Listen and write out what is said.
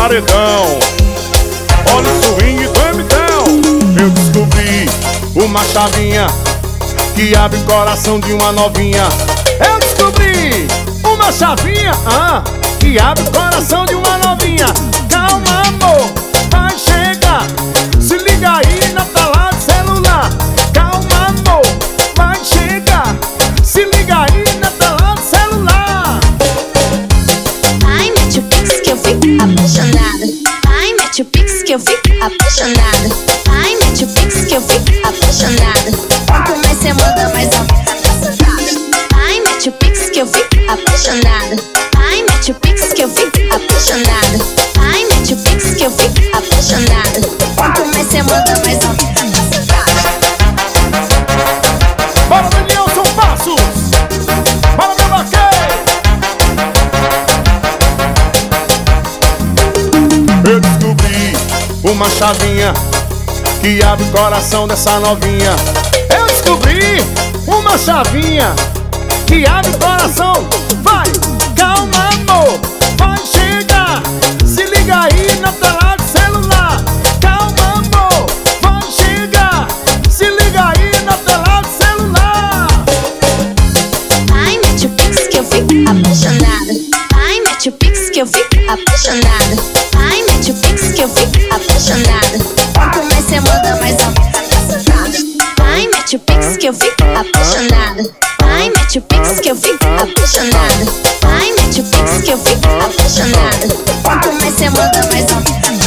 paredão. Olha o swing do MDL. Eu descobri uma chavinha que abre o coração de uma novinha. Eu descobri uma chavinha que abre o coração de uma novinha. Calma, amor, vai chegar. Se liga aí na tela do celular. Calma, amor, vai chegar. Se liga aí na tela do celular. Ai, mete o pix que eu fico apaixonada. Ai, mete o pix que eu fico apaixonada. Ai, mete o pix que eu fico apaixonada. Quanto mais cê manda, mais aumenta a saudade. Ai, mete o pix que eu fico apaixonada. Ai, mete o pix que eu fico apaixonada. Ai, mete o pix que eu fico apaixonada. Quanto mais cê manda, mais aumenta a saudade. Bora, Danielson Passos! Bora, meu vaqueiro! Eu descobri uma chavinha que abre o coração dessa novinha. Eu descobri uma chavinha que abre o coração. Vai, calma, amor, vai chegar. Se liga aí na tela do celular. Calma, amor, vai chegar. Se liga aí na tela do celular. Ai, mete o pix que eu fico apaixonada. Ai, mete o pix que eu fico apaixonada. Ai, mete o pix que eu fico apaixonada. Quanto mais cê manda, mais aumenta a saudade. Ai, mete o pix que eu fico apaixonada. Ai, mete o pix que eu fico apaixonada. Ai, mete o pix que eu fico apaixonada. Quanto mais cê manda, mais aumenta a saudade.